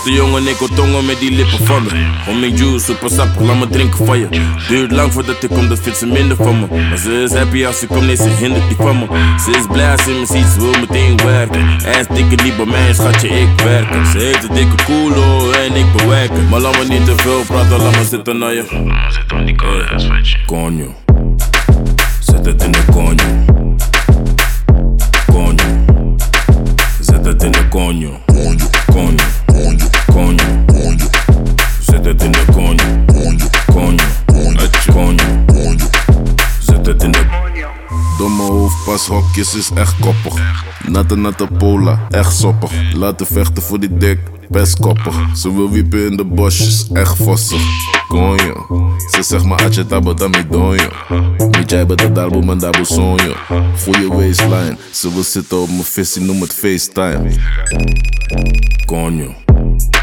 Stoute jongen, ik wil tongen met die lippen van me. Om mijn juice, super sappig, laat me drinken van je. Duurt lang voordat ik kom, dat vindt ze minder van me. Maar ze is happy als ze komt, nee, ze hindert niet van me. Ze is blij als ze me ziet, ze wil meteen werken. Hij is dikke niet bij mij, schatje, ik werken. Ze heeft een dikke koelo en ik bewerken. Maar laat me niet te veel praten, laat me zitten naar je. Zit op die koude huisfeitje. Konjo, zet het in de konjo. Konjo, zet het in de konjo. Konjo, konjo, zet het in de konjo. Konjo, zet het in de konjo. Domme hoofdpashokjes is echt koppig. Natte pola, echt soppig. Laten vechten voor die dik, best koppig. Ze wil wiepen in de bosjes, echt vossig. Konjo, ze zegt maar atje tabo tami donjo. Niet jij bent de dalbo man dabo sonjo. Goeie waistline, ze wil zitten op mijn visie, noem het FaceTime. Konjo.